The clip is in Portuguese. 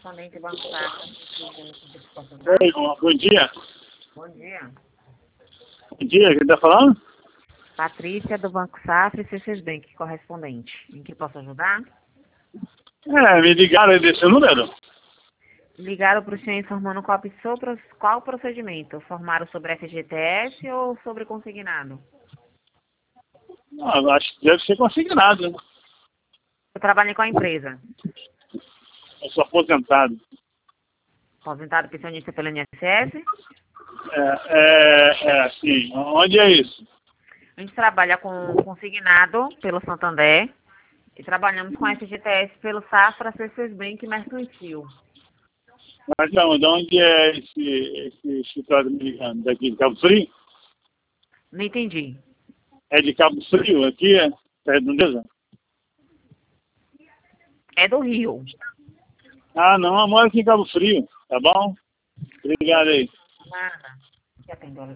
correspondente Banco Safra. Oi, bom dia. Bom dia. Bom dia, quem está falando? Patrícia, do Banco Safra e C6 Bank, correspondente. Em que posso ajudar? Me ligaram aí desse número? Ligaram para o senhor informando qual procedimento? Formaram sobre FGTS ou sobre consignado? Não, acho que deve ser consignado, né? Eu trabalho com a empresa. Eu sou aposentado. Aposentado pensionista pelo INSS. Sim. Onde é isso? A gente trabalha com consignado pelo Santander e trabalhamos com FGTS pelo Safra, C6 Bank e Mercantil. Mas não, de onde é esse escritório americano? Daqui de Cabo Frio? Não entendi. É de Cabo Frio, aqui, perto do Mesa? É do Rio. Ah, não, eu moro aqui em Cabo Frio, tá bom? Obrigado aí. Nada. Que atendeu